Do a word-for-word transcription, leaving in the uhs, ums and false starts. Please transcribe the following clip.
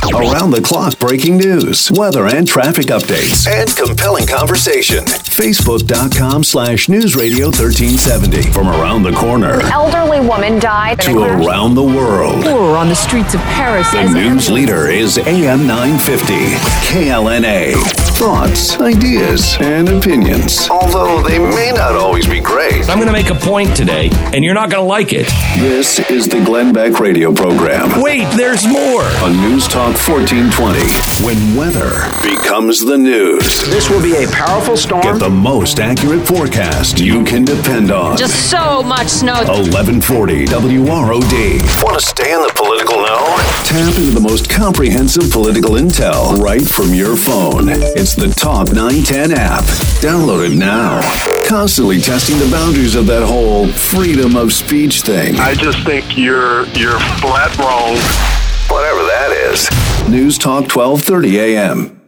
Around-the-clock breaking news, weather and traffic updates, and compelling conversation. Facebook.com slash News Radio thirteen seventy. From around the corner. An elderly woman died. To around the world. Horror on the streets of Paris. The news leader is A M nine fifty. K L N A. Thoughts, ideas, and opinions. Although they may not always be great. I'm going to make a point today, and you're not going to like it. This is the Glenn Beck radio program. Wait, there's more. On News Talk fourteen twenty. When weather becomes the news. This will be a powerful storm. Get the most accurate forecast you can depend on. Just so much snow. eleven forty W R O D. Want to stay in the political know? Tap into the most comprehensive political intel right from your phone. It's the Talk nine ten app. Download it now. Constantly testing the boundaries of that whole freedom of speech thing. I just think you're you're flat wrong. Whatever that is. News Talk twelve thirty A M.